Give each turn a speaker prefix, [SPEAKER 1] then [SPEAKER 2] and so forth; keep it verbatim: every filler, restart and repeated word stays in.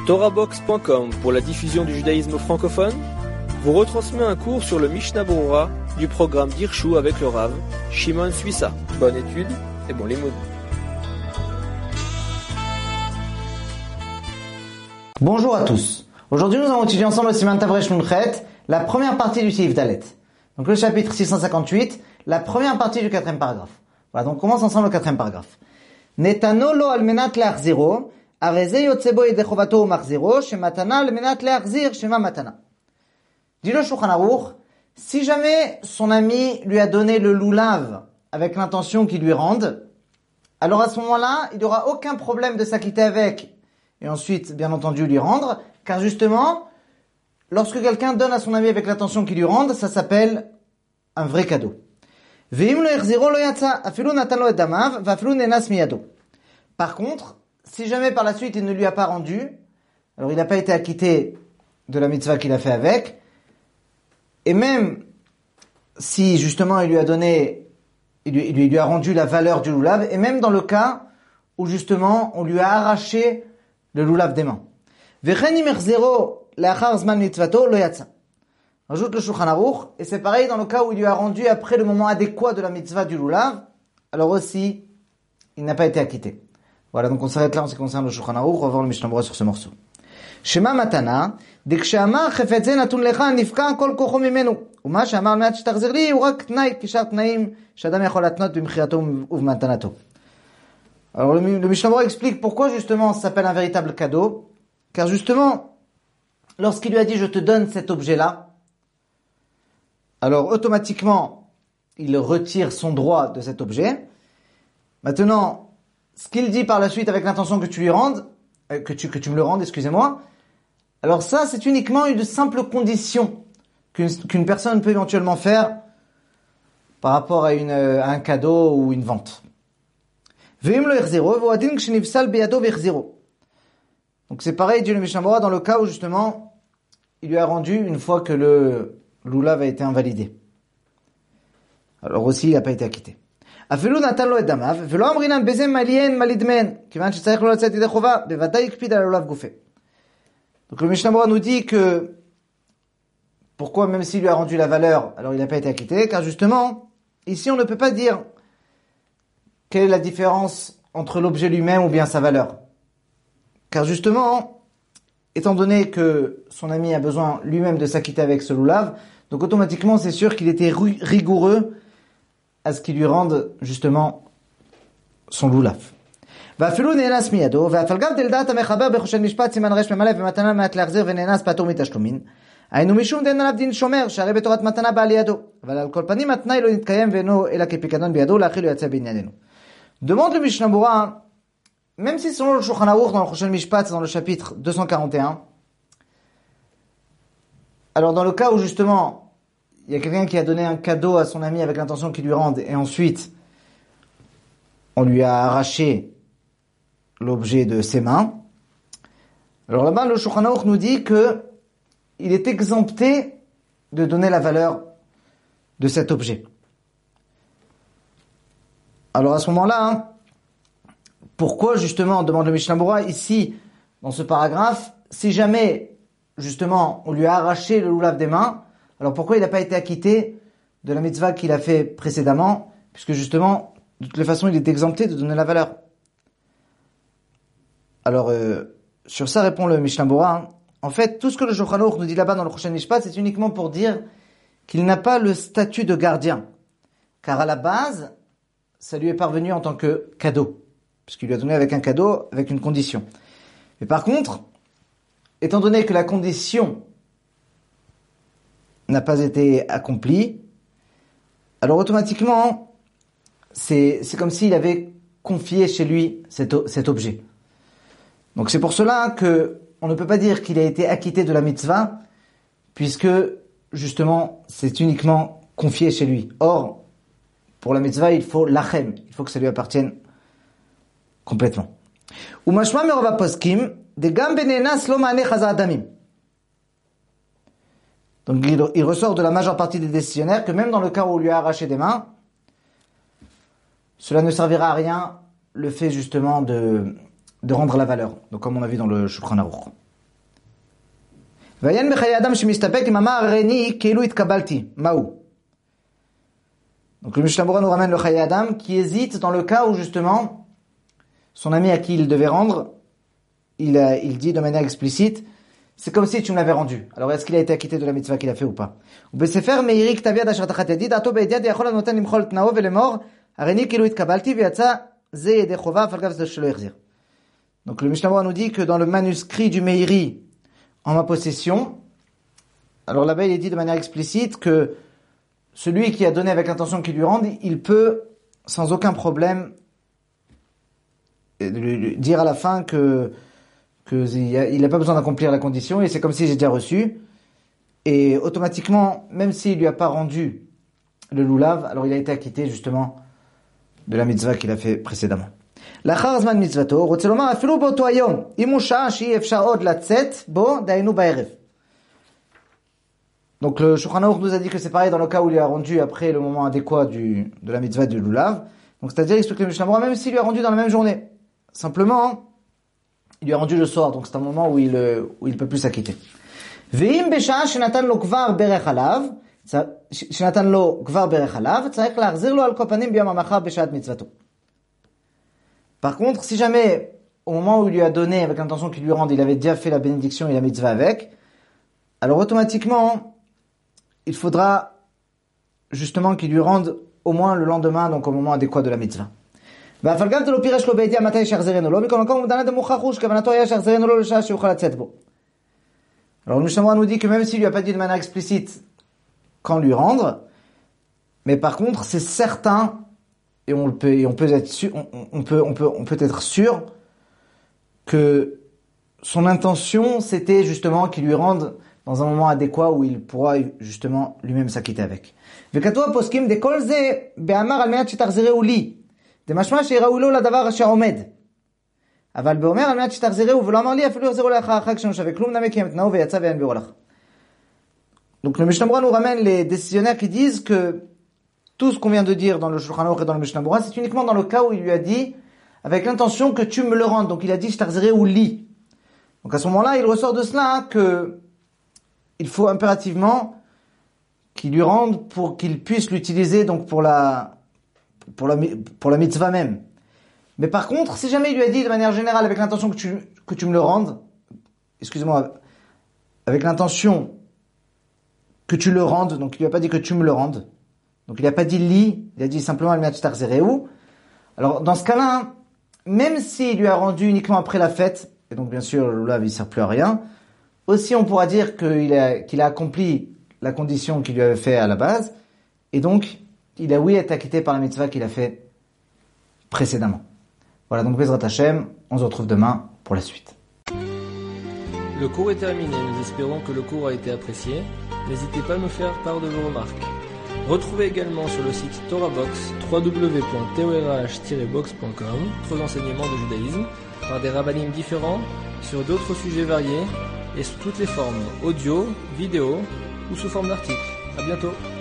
[SPEAKER 1] Torahbox point com pour la diffusion du judaïsme francophone vous retransmet un cours sur le Mishnah Berurah du programme d'Hirshu avec le Rav Shimon Suissa. Bonne étude et bon limoud.
[SPEAKER 2] Bonjour à tous. Aujourd'hui, nous allons étudier ensemble le Siman Tavresh Nunchet, la première partie du Seif Dalet. Donc le chapitre six cent cinquante-huit, la première partie du quatrième paragraphe. Voilà, donc on commence ensemble le quatrième paragraphe. Netano lo al menat leachziro, areze yotzebo yede chovato umachziro, shematana al menat leachzir, shema matana. Dit le Shulchan Aruch, si jamais son ami lui a donné le loulav avec l'intention qu'il lui rende, alors à ce moment-là, il n'y aura aucun problème de s'acquitter avec et ensuite, bien entendu, lui rendre, car justement, lorsque quelqu'un donne à son ami avec l'intention qu'il lui rende, ça s'appelle un vrai cadeau. Par contre, si jamais par la suite il ne lui a pas rendu, alors il n'a pas été acquitté de la mitzvah qu'il a fait avec, et même si justement il lui a donné, il lui, il lui, il lui a rendu la valeur du loulav, et même dans le cas où justement on lui a arraché le loulav des mains. Ajoute le Shulchan Aruch, et c'est pareil dans le cas où il lui a rendu après le moment adéquat de la mitzvah du loulav, alors aussi il n'a pas été acquitté. Voilà, donc on s'arrête là en ce qui concerne le Shulchan Aruch, on va voir le Mishnah Berurah sur ce morceau. Shema matana, דכשאמר חפץ זה נתון לך נפקע כל כוחו ממנו ומה שאמר על מנת שתחזיר לי הוא רק תנאי כשאר תנאים שאדם יכול להתנות במכירתו ובמתנתו. Alors le, le Mishnah Berurah explique pourquoi justement ça s'appelle un véritable cadeau, car justement lorsqu'il lui a dit je te donne cet objet là, alors automatiquement il retire son droit de cet objet. Maintenant ce qu'il dit par la suite avec l'intention que tu lui rendes, euh, que tu que tu me le rendes, excusez-moi, alors ça, c'est uniquement une simple condition qu'une, qu'une personne peut éventuellement faire par rapport à, une, à un cadeau ou une vente. Donc c'est pareil, dit le Mishnah Berurah, dans le cas où justement, il lui a rendu une fois que le loulav a été invalidé. Alors aussi, il n'a pas été acquitté. Donc le Mishnah Berurah nous dit que pourquoi même s'il lui a rendu la valeur, alors il n'a pas été acquitté, car justement, ici on ne peut pas dire quelle est la différence entre l'objet lui-même ou bien sa valeur. Car justement, étant donné que son ami a besoin lui-même de s'acquitter avec ce loulav, donc automatiquement c'est sûr qu'il était rigoureux à ce qu'il lui rende justement son loulav. ואפילו נאנס מידו, ואף על גב דלדעת המחבר בחושן משפט סימן רש ממלא ומתנה מעט להחזיר ונאנס פטור מתשלומין, היינו משום דין עליו דין שומר, שהרי בתורת מתנה בא לידו, אבל על כל פנים התנאי לא נתקיים ואינו אלא כפיקדון בידו, להכיל או יצא בענייננו. Demande le Mishnah Berurah, même si selon le Shulchan Aruch dans le Choshen Mishpat, c'est dans le chapitre deux cent quarante et un, alors dans le cas où justement il y a quelqu'un qui a donné un cadeau à son ami avec l'intention qu'il lui rende, et ensuite on lui a arraché l'objet de ses mains. Alors là-bas, le Shulchan Aruch nous dit que il est exempté de donner la valeur de cet objet. Alors à ce moment-là, hein, pourquoi justement, demande le Mishnah Berurah ici, dans ce paragraphe, si jamais justement on lui a arraché le loulav des mains, alors pourquoi il n'a pas été acquitté de la mitzvah qu'il a fait précédemment, puisque justement, de toutes les façons, il est exempté de donner la valeur. Alors, euh, sur ça répond le Mishnah Berurah. Hein. En fait, tout ce que le Shulchan Aruch nous dit là-bas dans le Choshen Mishpat, c'est uniquement pour dire qu'il n'a pas le statut de gardien. Car à la base, ça lui est parvenu en tant que cadeau. Puisqu'il lui a donné avec un cadeau, avec une condition. Mais par contre, étant donné que la condition n'a pas été accomplie, alors automatiquement, c'est, c'est comme s'il avait confié chez lui cet, cet objet. Donc c'est pour cela que on ne peut pas dire qu'il a été acquitté de la mitzvah, puisque justement c'est uniquement confié chez lui. Or, pour la mitzvah, il faut l'achem, il faut que ça lui appartienne complètement. Umashma merova poskim de gam benenas lo maane chazar damim. Donc il, il ressort de la majeure partie des décisionnaires que même dans le cas où on lui a arraché des mains, cela ne servira à rien le fait justement de de rendre la valeur. Donc comme on a vu dans le Shulchan Aruch. Vayan bechaye adam shemistapek imama reni keilu itkabalti. Maou. Donc le Mishnah Berurah nous ramène le chaye adam qui hésite dans le cas où justement son ami à qui il devait rendre, il, a, il dit de manière explicite, c'est comme si tu me l'avais rendu. Alors est-ce qu'il a été acquitté de la mitzvah qu'il a fait ou pas? Ou besefer meiri ktaviad asher tachat yadi dato be'ediad yachol anoten limchol tnao velemor areni keilu itkabalti v'yatsa ze yedei chova af al gav shelo yachzir. Donc le Mishnah Berurah nous dit que dans le manuscrit du Meiri en ma possession, alors là-bas il est dit de manière explicite que celui qui a donné avec l'intention qu'il lui rende, il peut sans aucun problème dire à la fin que qu'il n'a pas besoin d'accomplir la condition et c'est comme si j'ai déjà reçu. Et automatiquement, même s'il lui a pas rendu le lulav, alors il a été acquitté justement de la mitzvah qu'il a fait précédemment. לאחר זמן מצוותו, רוצה לומר אפילו באותו היום, אם הוא שעה שאי אפשר עוד לצאת בו, דהיינו בערב. Donc le Shulchan Aruch nous a dit que c'est pareil dans le cas où il lui a rendu après le moment adéquat du, de la mitzvah du lulav. Donc c'est-à-dire, il explique le Mishnah Berurah, même s'il lui a rendu dans la même journée. Simplement, il lui a rendu le soir, donc c'est un moment où il où il peut plus s'acquitter. Ve'im b'sha'a shenatan lo kvar berech alav, shenatan lo kvar berech alav, tzarich lachzir lo al kol panim b'yom ha'machar b'sha'at mitzvato. Par contre, si jamais, au moment où il lui a donné, avec l'intention qu'il lui rende, il avait déjà fait la bénédiction et la mitzvah avec, alors automatiquement, il faudra justement qu'il lui rende au moins le lendemain, donc au moment adéquat de la mitzvah. Alors le Mishnah Berurah nous dit que même s'il lui a pas dit de manière explicite quand lui rendre, mais par contre c'est certain et on peut et on peut être sûr, on, on peut on peut on peut être sûr que son intention c'était justement qu'il lui rende dans un moment adéquat où il pourra justement lui-même s'acquitter avec. וכתוב הפוסקים דכל זה באמר על מנת שתחזירהו לי, דמשמע שיראו לו לדבר אשר עומד. אבל באומר על מנת שתחזירהו ולא אמר לי אפילו יחזירו לאחר החג שלנו שווה כלום, נמי כי הם תנאו ויצא ואין בירו לך. Donc le Mishnah Berurah nous ramène les décisionnaires qui disent que tout ce qu'on vient de dire dans le Shulchan Aruch et dans le Mishnah Berurah, c'est uniquement dans le cas où il lui a dit avec l'intention que tu me le rendes. Donc il a dit shtarzerehu li. Donc à ce moment-là, il ressort de cela que il faut impérativement qu'il lui rende pour qu'il puisse l'utiliser donc pour la pour la pour la mitzvah même. Mais par contre, si jamais il lui a dit de manière générale avec l'intention que tu que tu me le rendes, excusez-moi, avec l'intention que tu le rendes, donc il lui a pas dit que tu me le rendes. Donc il n'a pas dit li, il a dit simplement al miat shtarzerehu. Alors dans ce cas-là, même s'il lui a rendu uniquement après la fête, et donc bien sûr le lulav il sert plus à rien, aussi on pourra dire qu'il a, qu'il a accompli la condition qu'il lui avait fait à la base, et donc il a oui été acquitté par la mitzvah qu'il a fait précédemment. Voilà, donc Bezrat Hashem, on se retrouve demain pour la suite.
[SPEAKER 1] Le cours est terminé, nous espérons que le cours a été apprécié. N'hésitez pas à nous faire part de vos remarques. Retrouvez également sur le site TorahBox w w w point torah tiret box point com d'autres enseignements de judaïsme par des rabbanim différents sur d'autres sujets variés et sous toutes les formes, audio, vidéo ou sous forme d'articles. À bientôt.